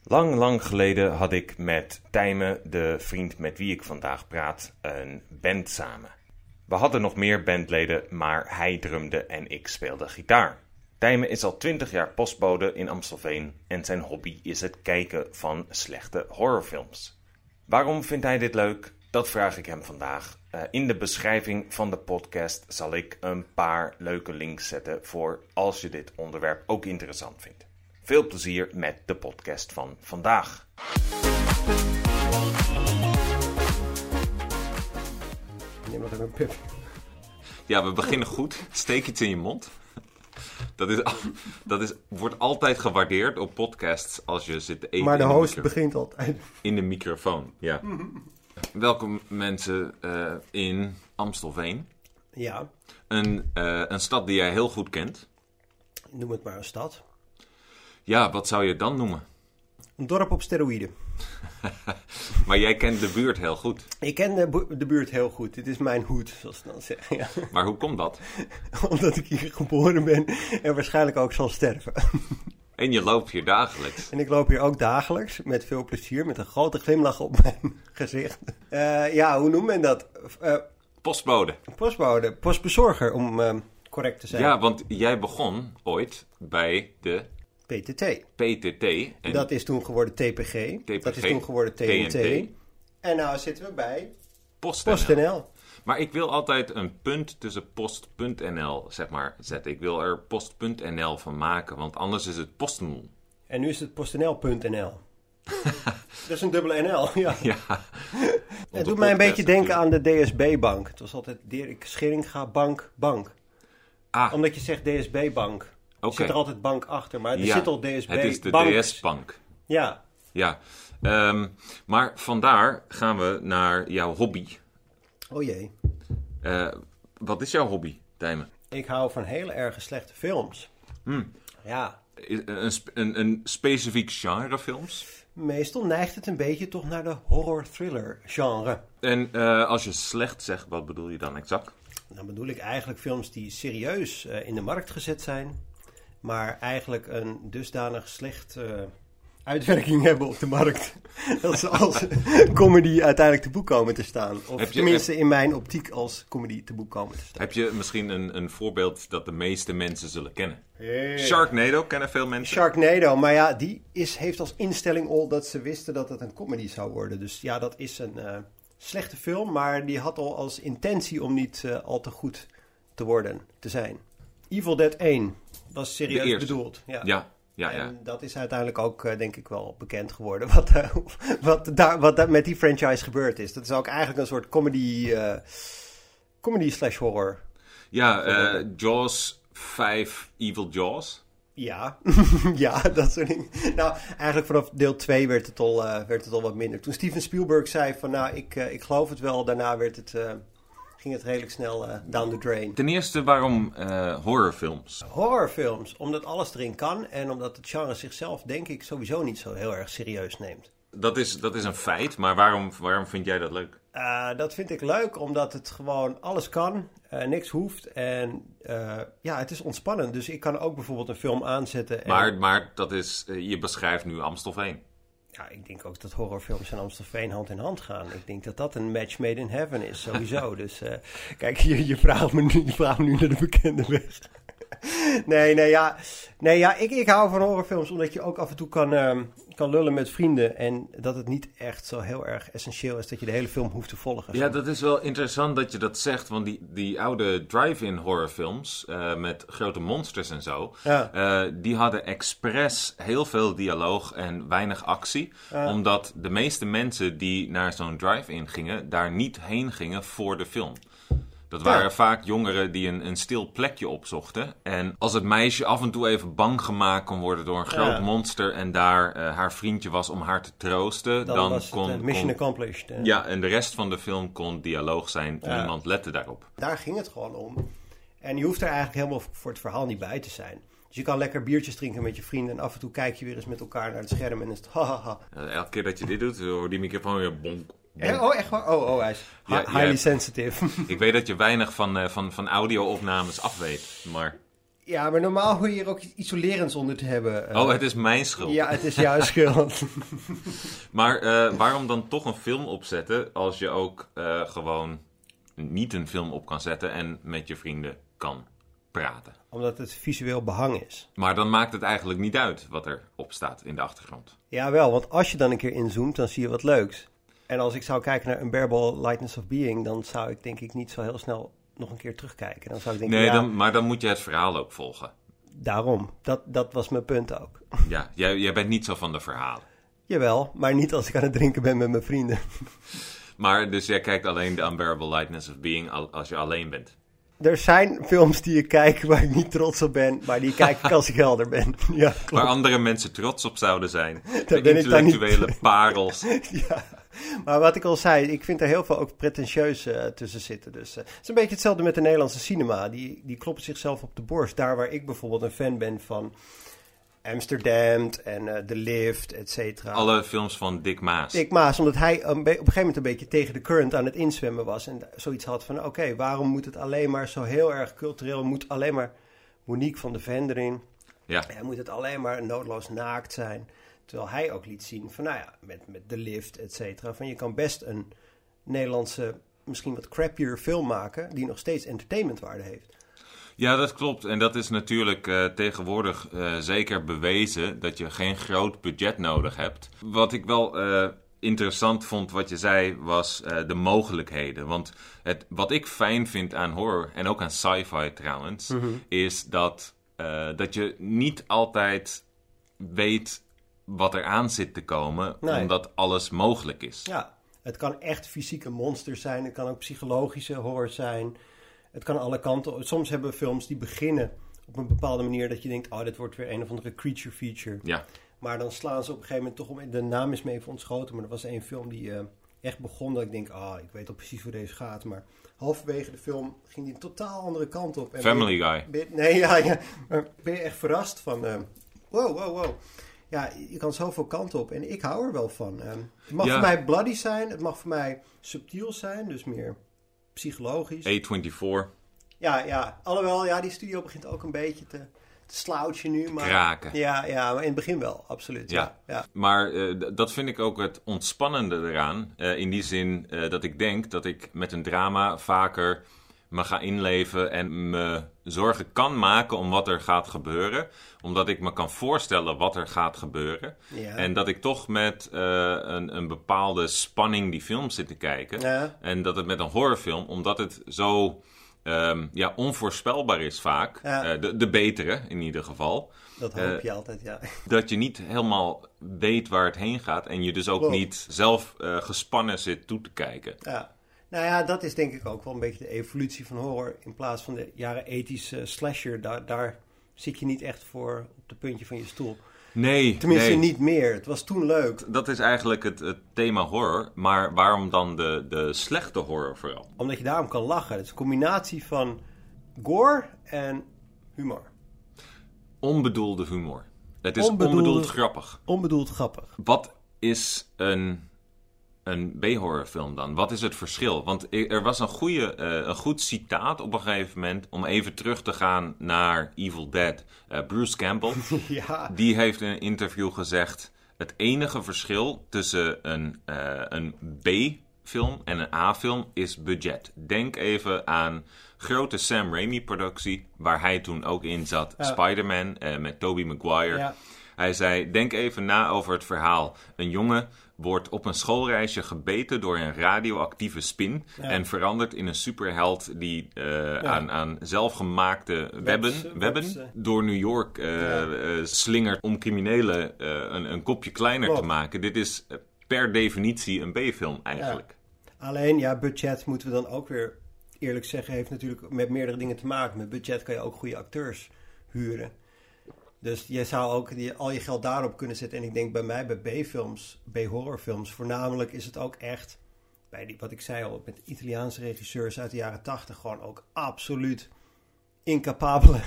Lang geleden had ik met Tijmen, de vriend met wie ik vandaag praat, een band samen. We hadden nog meer bandleden, maar hij drumde en ik speelde gitaar. Tijmen is al 20 jaar postbode in Amstelveen en zijn hobby is het kijken van slechte horrorfilms. Waarom vindt hij dit leuk? Dat vraag ik hem vandaag. In de beschrijving van de podcast zal ik een paar leuke links zetten voor als je dit onderwerp ook interessant vindt. Veel plezier met de podcast van vandaag. Neem nog even een pip. Ja, we beginnen goed. Steek iets in je mond. Wordt altijd gewaardeerd op podcasts als je zit te eten. Maar de host begint altijd. In de microfoon, ja. Welkom mensen in Amstelveen. Ja. Een stad die jij heel goed kent. Noem het maar een stad. Ja, wat zou je het dan noemen? Een dorp op steroïden. Maar jij kent de buurt heel goed. Ik ken de buurt heel goed. Dit is mijn hoed, zoals ze dan zeggen. Ja. Maar hoe komt dat? Omdat ik hier geboren ben en waarschijnlijk ook zal sterven. En je loopt hier dagelijks. En ik loop hier ook dagelijks, met veel plezier, met een grote glimlach op mijn gezicht. Hoe noemt men dat? Postbode. Postbode, postbezorger, om correct te zijn. Ja, want jij begon ooit bij de PTT. En dat is toen geworden TPG. Dat is toen geworden TNT. En nou zitten we bij PostNL. Maar ik wil altijd een punt tussen post.nl zeg maar zetten. Ik wil er post.nl van maken, want anders is het PostNL. En nu is het postnl.nl. Dat is een dubbele NL, ja. Het doet mij een beetje denken aan de DSB-bank. Het was altijd Dirk Scheringa bank. Omdat je zegt DSB-bank. Er zit er altijd bank achter, maar er zit al DSB. Het is de DS-bank. Ja. Maar vandaar gaan we naar jouw hobby. Oh jee. Wat is jouw hobby, Tijmen? Ik hou van hele erg slechte films. Ja. Een specifiek genre films? Meestal neigt het een beetje toch naar de horror-thriller genre. En als je slecht zegt, wat bedoel je dan exact? Dan bedoel ik eigenlijk films die serieus in de markt gezet zijn, maar eigenlijk een dusdanig slecht uitwerking hebben op de markt, dat ze als comedy uiteindelijk te boek komen te staan. Of tenminste in mijn optiek als comedy te boek komen te staan. Heb je misschien een voorbeeld dat de meeste mensen zullen kennen? Sharknado kennen veel mensen. Sharknado, maar ja, die heeft als instelling al dat ze wisten dat het een comedy zou worden. Dus ja, dat is een slechte film, maar die had al als intentie om niet al te goed te zijn. Evil Dead 1 was serieus bedoeld. Ja. En dat is uiteindelijk ook, denk ik, wel bekend geworden. Wat daar met die franchise gebeurd is. Dat is ook eigenlijk een soort comedy/horror. Ja, Jaws 5, Evil Jaws. Ja, ja, dat soort dingen. Nou, eigenlijk vanaf deel 2 werd het al wat minder. Toen Steven Spielberg zei van, ik geloof het wel. Daarna ging het redelijk snel down the drain. Ten eerste, waarom horrorfilms? Horrorfilms, omdat alles erin kan. En omdat het genre zichzelf, denk ik, sowieso niet zo heel erg serieus neemt. Dat is een feit, maar waarom vind jij dat leuk? Dat vind ik leuk, omdat het gewoon alles kan, niks hoeft en het is ontspannend. Dus ik kan ook bijvoorbeeld een film aanzetten. Maar dat is, je beschrijft nu Amstelveen. Ja, ik denk ook dat horrorfilms in Amstelveen hand in hand gaan. Ik denk dat dat een match made in heaven is, sowieso. Dus kijk, je vraagt me nu naar de bekende weg. Ik hou van horrorfilms omdat je ook af en toe kan lullen met vrienden. En dat het niet echt zo heel erg essentieel is dat je de hele film hoeft te volgen. Ja, dat is wel interessant dat je dat zegt. Want die oude drive-in horrorfilms met grote monsters en zo. Ja. Die hadden expres heel veel dialoog en weinig actie. Omdat de meeste mensen die naar zo'n drive-in gingen, daar niet heen gingen voor de film. Dat waren vaak jongeren die een stil plekje opzochten. En als het meisje af en toe even bang gemaakt kon worden door een groot monster en daar haar vriendje was om haar te troosten, dan was het mission accomplished. Ja, en de rest van de film kon dialoog zijn. Niemand lette daarop. Daar ging het gewoon om. En je hoeft er eigenlijk helemaal voor het verhaal niet bij te zijn. Dus je kan lekker biertjes drinken met je vrienden en af en toe kijk je weer eens met elkaar naar het scherm en is het hahaha. Elke keer dat je dit doet, hoor die microfoon weer bonk. Echt waar? Oh, hij is highly sensitive. Ik weet dat je weinig van audio-opnames af weet, maar... Ja, maar normaal hoor je hier ook iets isolerends onder te hebben. Het is mijn schuld. Ja, het is jouw schuld. Maar waarom dan toch een film opzetten als je ook gewoon niet een film op kan zetten en met je vrienden kan praten? Omdat het visueel behang is. Maar dan maakt het eigenlijk niet uit wat er op staat in de achtergrond. Ja, wel, want als je dan een keer inzoomt, dan zie je wat leuks. En als ik zou kijken naar Unbearable Lightness of Being, dan zou ik denk ik niet zo heel snel nog een keer terugkijken. Dan zou ik denken, maar dan moet je het verhaal ook volgen. Daarom, dat was mijn punt ook. Ja, jij bent niet zo van de verhalen. Jawel, maar niet als ik aan het drinken ben met mijn vrienden. Maar dus jij kijkt alleen de Unbearable Lightness of Being als je alleen bent? Er zijn films die ik kijk waar ik niet trots op ben, maar die kijk ik als ik helder ben. Ja, klopt. Waar andere mensen trots op zouden zijn. Daar de ben ik dan intellectuele niet. parels. Ja, maar wat ik al zei, ik vind er heel veel ook pretentieus tussen zitten. Dus het is een beetje hetzelfde met de Nederlandse cinema. Die kloppen zichzelf op de borst. Daar waar ik bijvoorbeeld een fan ben van Amsterdam en The Lift, et cetera. Alle films van Dick Maas. Dick Maas, omdat hij op een gegeven moment een beetje tegen de current aan het inzwemmen was. En zoiets had van, oké, waarom moet het alleen maar zo heel erg cultureel? Moet alleen maar Monique van de Ven erin? Ja. En moet het alleen maar noodloos naakt zijn? Terwijl hij ook liet zien van, met The Lift, et cetera. Van je kan best een Nederlandse, misschien wat crappier film maken die nog steeds entertainmentwaarde heeft. Ja, dat klopt. En dat is natuurlijk tegenwoordig zeker bewezen dat je geen groot budget nodig hebt. Wat ik wel interessant vond wat je zei was de mogelijkheden. Want wat ik fijn vind aan horror en ook aan sci-fi trouwens, is dat je niet altijd weet wat er aan zit te komen, omdat alles mogelijk is. Ja, het kan echt fysieke monsters zijn, het kan ook psychologische horror zijn. Het kan alle kanten op. Soms hebben we films die beginnen op een bepaalde manier dat je denkt, dit wordt weer een of andere creature feature. Ja. Maar dan slaan ze op een gegeven moment toch om. De naam is me even ontschoten, maar er was één film die echt begon dat ik denk, ik weet al precies hoe deze gaat. Maar halverwege de film ging die een totaal andere kant op. En Family Guy. Maar ben je echt verrast van, wow. Ja, je kan zoveel kanten op en ik hou er wel van. Het mag voor mij bloody zijn, het mag voor mij subtiel zijn, dus meer psychologisch. A24. Ja. Alhoewel, die studio begint ook een beetje te slouchen nu. Maar, kraken. Ja, maar in het begin wel, absoluut. Ja. Maar dat vind ik ook het ontspannende eraan. In die zin dat ik denk dat ik met een drama vaker me ga inleven en me zorgen kan maken om wat er gaat gebeuren. Omdat ik me kan voorstellen wat er gaat gebeuren. Ja. En dat ik toch met een bepaalde spanning die film zit te kijken. Ja. En dat het met een horrorfilm, omdat het zo onvoorspelbaar is vaak. Ja. De betere in ieder geval. Dat hoop je altijd, ja. Dat je niet helemaal weet waar het heen gaat. En je dus ook niet zelf gespannen zit toe te kijken. Ja. Nou ja, dat is denk ik ook wel een beetje de evolutie van horror. In plaats van de jaren 80's slasher, daar zit je niet echt voor op het puntje van je stoel. Nee. Tenminste niet meer. Het was toen leuk. Dat is eigenlijk het thema horror. Maar waarom dan de slechte horror vooral? Omdat je daarom kan lachen. Het is een combinatie van gore en humor. Onbedoelde humor. Het is onbedoeld grappig. Onbedoeld grappig. Wat is een B-horrorfilm dan? Wat is het verschil? Want er was een goed citaat op een gegeven moment, om even terug te gaan naar Evil Dead. Bruce Campbell, Ja. Die heeft in een interview gezegd, het enige verschil tussen een B-film en een A-film is budget. Denk even aan grote Sam Raimi-productie, waar hij toen ook in zat. Spider-Man met Tobey Maguire. Ja. Hij zei, denk even na over het verhaal. Een jongen wordt op een schoolreisje gebeten door een radioactieve spin. Ja. En verandert in een superheld die aan zelfgemaakte webben door New York slingert om criminelen een kopje kleiner te maken. Dit is per definitie een B-film eigenlijk. Ja. Alleen, budget moeten we dan ook weer eerlijk zeggen, heeft natuurlijk met meerdere dingen te maken. Met budget kan je ook goede acteurs huren. Dus je zou ook al je geld daarop kunnen zetten. En ik denk bij B-films, B-horrorfilms, voornamelijk is het ook echt, wat ik zei al, met Italiaanse regisseurs uit de jaren 80, gewoon ook absoluut incapabele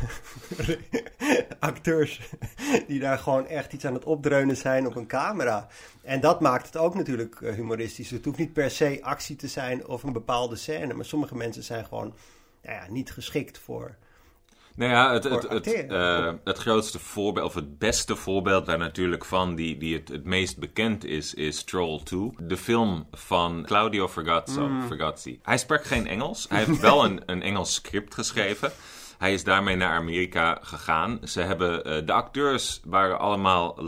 acteurs die daar gewoon echt iets aan het opdreunen zijn op een camera. En dat maakt het ook natuurlijk humoristisch. Het hoeft niet per se actie te zijn of een bepaalde scène, maar sommige mensen zijn gewoon niet geschikt voor Nou ja, het grootste voorbeeld, of het beste voorbeeld daar natuurlijk van, die het meest bekend is Troll 2. De film van Claudio Fragazzi. Hij spreekt geen Engels. Hij heeft wel een Engels script geschreven. Hij is daarmee naar Amerika gegaan. De acteurs waren allemaal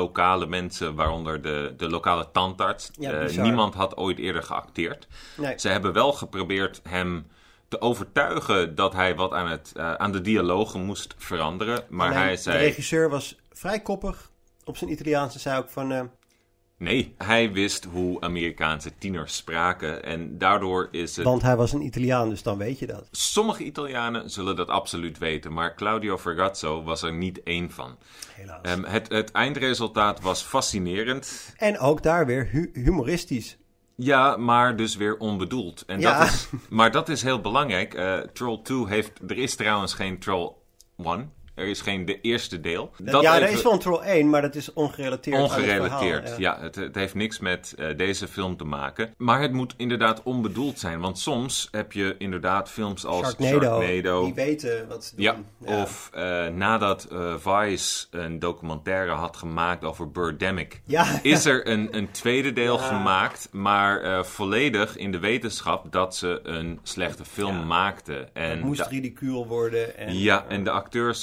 lokale mensen, waaronder de lokale tandarts. Ja, niemand had ooit eerder geacteerd. Nee. Ze hebben wel geprobeerd hem te overtuigen dat hij wat aan de dialogen moest veranderen. Maar hij zei... De regisseur was vrij koppig op zijn Italiaans en zei ook van... Nee, hij wist hoe Amerikaanse tieners spraken en daardoor is het... Want hij was een Italiaan, dus dan weet je dat. Sommige Italianen zullen dat absoluut weten, maar Claudio Fragazzo was er niet één van. Helaas. Het eindresultaat was fascinerend. En ook daar weer humoristisch. Ja, maar dus weer onbedoeld. En maar dat is heel belangrijk. Troll 2 er is trouwens geen Troll 1. Er is geen de eerste deel. Er is wel een Troll 1, maar dat is ongerelateerd. Ongerelateerd, ja. Het heeft niks met deze film te maken. Maar het moet inderdaad onbedoeld zijn. Want soms heb je inderdaad films als Sharknado. Die weten wat ze doen. Ja. Of nadat Vice een documentaire had gemaakt over Birdemic... is er een tweede deel gemaakt. Maar volledig in de wetenschap dat ze een slechte film maakten. En het moest ridicuul worden. En de acteurs...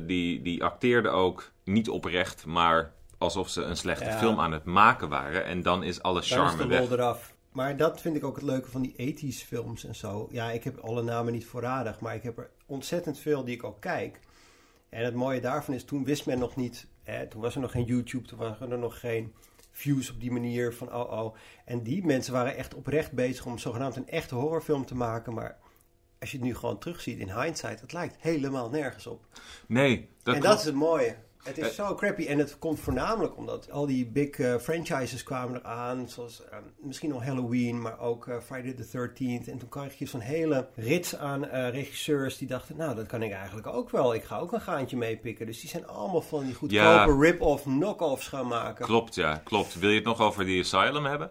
Die acteerden ook niet oprecht, maar alsof ze een slechte film aan het maken waren. En dan is alle charme weg. Dan is de lol eraf. Maar dat vind ik ook het leuke van die 80s films en zo. Ja, ik heb alle namen niet voorradig, maar ik heb er ontzettend veel die ik ook kijk. En het mooie daarvan is, toen wist men nog niet... toen was er nog geen YouTube, toen waren er nog geen views op die manier van En die mensen waren echt oprecht bezig om zogenaamd een echte horrorfilm te maken, maar... Als je het nu gewoon terugziet in hindsight, het lijkt helemaal nergens op. Nee, dat is het mooie. Het is zo crappy en het komt voornamelijk omdat al die big franchises kwamen eraan. Zoals misschien nog Halloween, maar ook Friday the 13th. En toen kreeg je zo'n hele rits aan regisseurs die dachten... Nou, dat kan ik eigenlijk ook wel. Ik ga ook een gaantje meepikken. Dus die zijn allemaal van die goedkope rip-off, knock-offs gaan maken. Klopt. Wil je het nog over The Asylum hebben?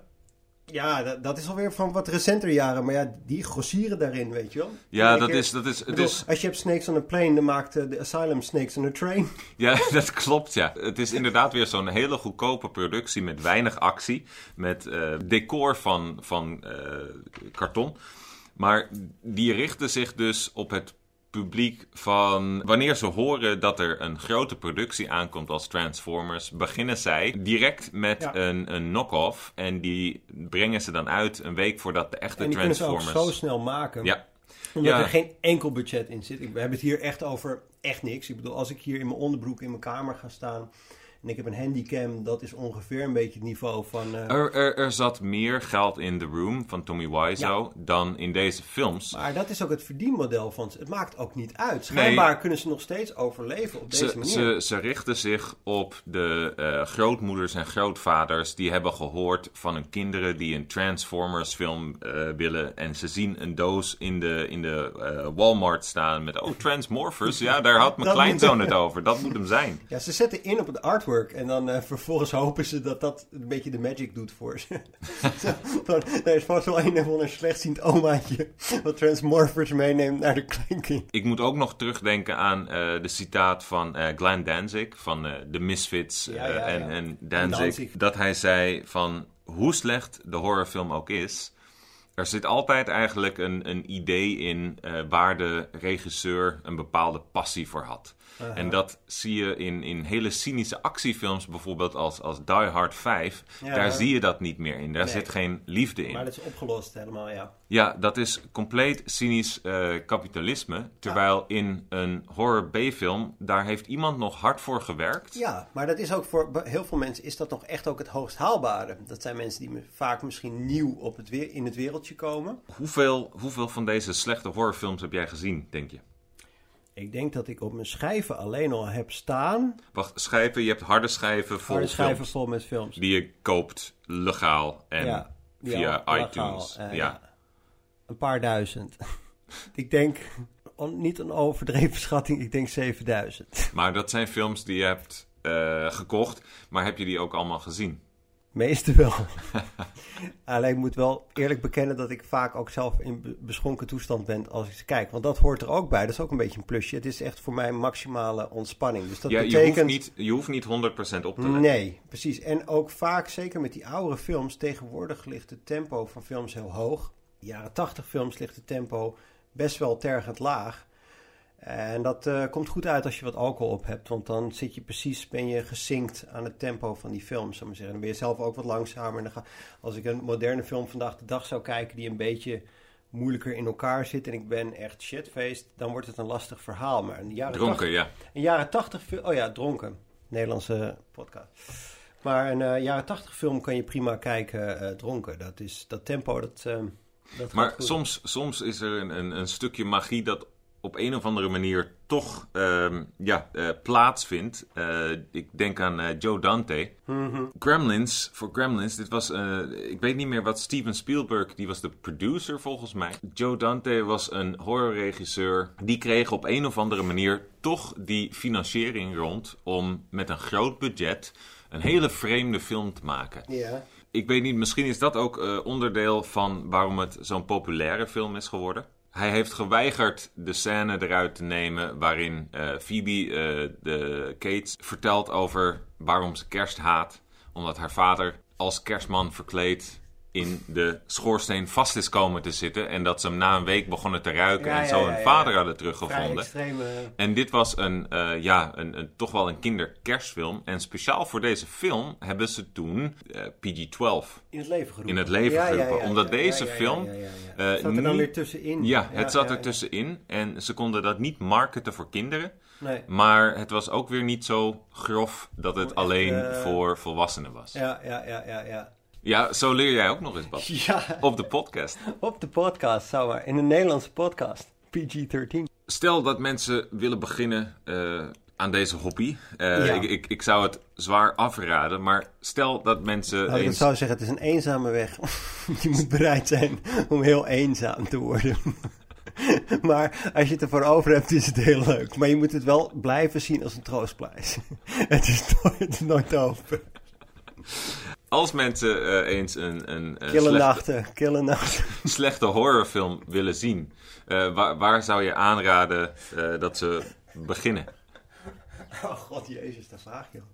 Ja, dat is alweer van wat recenter jaren. Maar ja, die grossieren daarin, weet je wel. Ja, Als je hebt Snakes on a Plane, dan maakt de Asylum Snakes on a Train. Ja, dat klopt, ja. Het is inderdaad weer zo'n hele goedkope productie met weinig actie. Met decor van karton. Maar die richten zich dus op het publiek van... Wanneer ze horen dat er een grote productie aankomt als Transformers... beginnen zij direct met een knock-off. En die brengen ze dan uit een week voordat de echte Transformers... En die kunnen ze ook zo snel maken. Ja. Omdat er geen enkel budget in zit. We hebben het hier echt over echt niks. Ik bedoel, als ik hier in mijn onderbroek in mijn kamer ga staan... En ik heb een handycam, dat is ongeveer een beetje het niveau van... Er zat meer geld in The Room van Tommy Wiseau dan in deze films. Maar dat is ook het verdienmodel van ze. Het maakt ook niet uit. Schijnbaar kunnen ze nog steeds overleven op deze manier. Ze richten zich op de grootmoeders en grootvaders die hebben gehoord van hun kinderen die een Transformers film willen. En ze zien een doos in de Walmart staan met Transmorphers. Ja, daar had mijn kleinzoon het over. Dat moet hem zijn. Ja, ze zetten in op het artwork. En dan vervolgens hopen ze dat een beetje de magic doet voor ze. Er is vast wel een van een slechtziend omaatje wat Transmorphers meeneemt naar de kleinkind. Ik moet ook nog terugdenken aan de citaat van Glenn Danzig van The Misfits en Danzig. Dat hij zei van hoe slecht de horrorfilm ook is... Er zit altijd eigenlijk een idee in waar de regisseur een bepaalde passie voor had. En dat zie je in hele cynische actiefilms, bijvoorbeeld als Die Hard 5. Daar zie je dat niet meer in. Daar zit geen liefde in. Maar dat is opgelost helemaal, Ja, dat is compleet cynisch kapitalisme. Terwijl in een horror B-film, daar heeft iemand nog hard voor gewerkt. Ja, maar dat is ook voor heel veel mensen is dat nog echt ook het hoogst haalbare. Dat zijn mensen die vaak misschien nieuw in het wereldje komen. Hoeveel van deze slechte horrorfilms heb jij gezien, denk je? Ik denk dat ik op mijn schijven alleen al heb staan. Wacht, schijven? Je hebt harde schijven vol vol met films. Die je koopt legaal en via iTunes. Een paar duizend. Ik denk, niet een overdreven schatting, ik denk 7000. Maar dat zijn films die je hebt gekocht, maar heb je die ook allemaal gezien? Meeste wel. Alleen ik moet wel eerlijk bekennen dat ik vaak ook zelf in beschonken toestand ben als ik ze kijk. Want dat hoort er ook bij. Dat is ook een beetje een plusje. Het is echt voor mij maximale ontspanning. Dus dat betekent... je hoeft niet 100% op te letten. Nee, precies. En ook vaak, zeker met die oudere films, tegenwoordig ligt het tempo van films heel hoog. De jaren 80 films ligt het tempo best wel tergend laag. En dat komt goed uit als je wat alcohol op hebt. Want dan ben je gezinkt aan het tempo van die film, zou ik maar zeggen. Dan ben je zelf ook wat langzamer. En als ik een moderne film vandaag de dag zou kijken die een beetje moeilijker in elkaar zit en ik ben echt shitfaced, dan wordt het een lastig verhaal. Maar in de jaren Dronken, 80, ja. In jaren 80... Oh ja, dronken. Nederlandse podcast. Maar een jaren 80 film kan je prima kijken dronken. Dat tempo, dat maar soms is er een stukje magie dat op een of andere manier toch plaatsvindt. Ik denk aan Joe Dante. Mm-hmm. Gremlins, dit was... ik weet niet meer wat Steven Spielberg, die was de producer volgens mij. Joe Dante was een horrorregisseur. Die kreeg op een of andere manier toch die financiering rond om met een groot budget een hele vreemde film te maken. Ja. Ik weet niet, misschien is dat ook onderdeel van waarom het zo'n populaire film is geworden. Hij heeft geweigerd de scène eruit te nemen waarin Phoebe, de Cates, vertelt over waarom ze kerst haat. Omdat haar vader als kerstman verkleed in de schoorsteen vast is komen te zitten. En dat ze hem na een week begonnen te ruiken en zo hun vader hadden teruggevonden. En dit was toch wel een kinderkerstfilm. En speciaal voor deze film hebben ze toen PG-12 in het leven geroepen. Omdat deze film... Het zat er dan weer tussenin. Ja, het zat er tussenin. En ze konden dat niet marketen voor kinderen. Nee. Maar het was ook weer niet zo grof dat het alleen voor volwassenen was. Ja. Ja, zo leer jij ook nog eens, Bas. Ja. Op de podcast. Op de podcast, zou maar. In een Nederlandse podcast. PG-13. Stel dat mensen willen beginnen aan deze hobby. Ja. Ik zou het zwaar afraden, maar stel dat mensen... Ik zou zeggen, het is een eenzame weg. Je moet bereid zijn om heel eenzaam te worden. Maar als je het ervoor over hebt, is het heel leuk. Maar je moet het wel blijven zien als een troostprijs. Het is nooit over. Als mensen eens een kille nachten. slechte horrorfilm willen zien, waar zou je aanraden dat ze beginnen? Oh god, jezus, dat vraag je.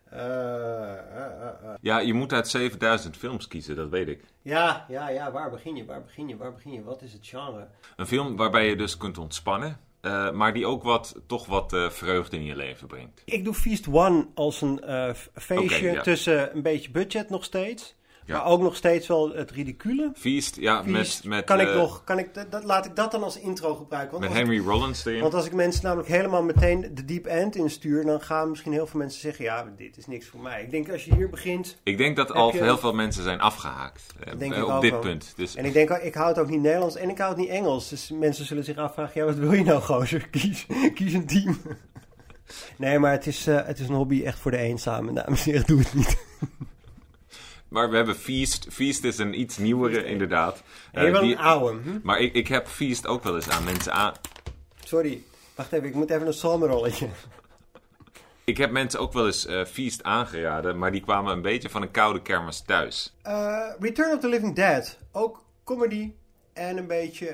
Ja, je moet uit 7000 films kiezen, dat weet ik. Ja, waar begin je? Wat is het genre? Een film waarbij je dus kunt ontspannen, maar die ook toch wat vreugde in je leven brengt. Ik doe Feast One als een feestje tussen een beetje budget nog steeds. Ja. Maar ook nog steeds wel het ridicule. Feast, met laat ik dat dan als intro gebruiken. Want met Henry Rollins erin. Want als ik mensen namelijk helemaal meteen de deep end instuur, dan gaan misschien heel veel mensen zeggen, ja, dit is niks voor mij. Ik denk als je hier begint... Ik denk dat al heel veel mensen zijn afgehaakt op dit punt. Dus... En ik denk, ik hou het ook niet Nederlands en ik hou het niet Engels. Dus mensen zullen zich afvragen, ja, wat wil je nou, gozer? Kies een team. Nee, maar het is een hobby echt voor de eenzame. Dames en heren, doe het niet. Maar we hebben Feast. Feast is een iets nieuwere, inderdaad. Een oude. Maar ik heb Feast ook wel eens aan mensen aan... Sorry, wacht even. Ik moet even een salmenrolletje. Ik heb mensen ook wel eens Feast aangeraden, maar die kwamen een beetje van een koude kermis thuis. Return of the Living Dead. Ook comedy en een beetje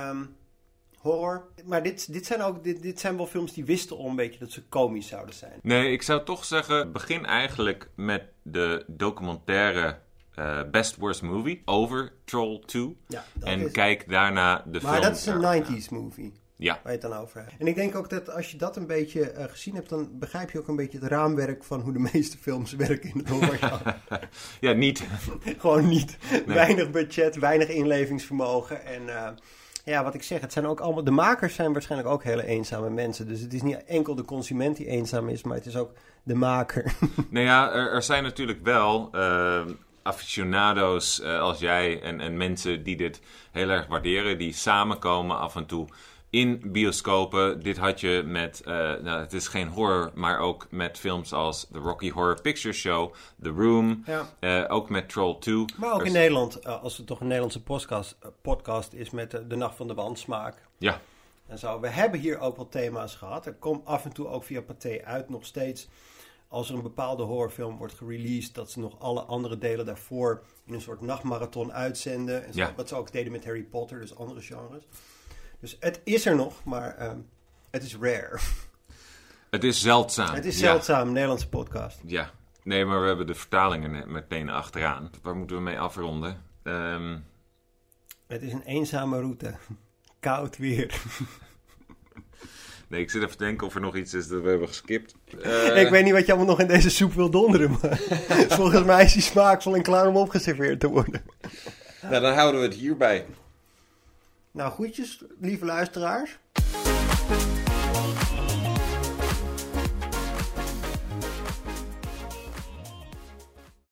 horror. Maar dit zijn wel films die wisten al een beetje dat ze komisch zouden zijn. Nee, ik zou toch zeggen, begin eigenlijk met de documentaire Best Worst Movie over Troll 2. Ja, en kijk daarna de film. Maar dat is een 90s movie. Ja. Waar je het dan over hebt. En ik denk ook dat als je dat een beetje gezien hebt, dan begrijp je ook een beetje het raamwerk van hoe de meeste films werken in het horrorgenre. Ja, niet. Gewoon niet. Nee. Weinig budget, weinig inlevingsvermogen. En wat ik zeg, het zijn ook allemaal... De makers zijn waarschijnlijk ook hele eenzame mensen. Dus het is niet enkel de consument die eenzaam is, maar het is ook de maker. Nou ja, er zijn natuurlijk wel... aficionado's als jij en mensen die dit heel erg waarderen, die samenkomen af en toe in bioscopen. Dit had je met, het is geen horror, maar ook met films als The Rocky Horror Picture Show, The Room, ook met Troll 2. Maar ook in Nederland, als het toch een Nederlandse podcast is met de Nacht van de Wansmaak. Ja. En zo. We hebben hier ook wel thema's gehad. Er komt af en toe ook via Pathé uit nog steeds als er een bepaalde horrorfilm wordt gereleased, dat ze nog alle andere delen daarvoor in een soort nachtmarathon uitzenden. En Ja. wat ze ook deden met Harry Potter, dus andere genres. Dus het is er nog, maar het is rare. Het is zeldzaam. Het is zeldzaam, een Nederlandse podcast. Ja. Nee, maar we hebben de vertalingen meteen achteraan. Waar moeten we mee afronden? Het is een eenzame route. Koud weer. Nee, ik zit even te denken of er nog iets is dat we hebben geskipt. Ik weet niet wat je allemaal nog in deze soep wil donderen, maar volgens mij is die smaakvol en klaar om opgeserveerd te worden. Nou, dan houden we het hierbij. Nou, groetjes, lieve luisteraars.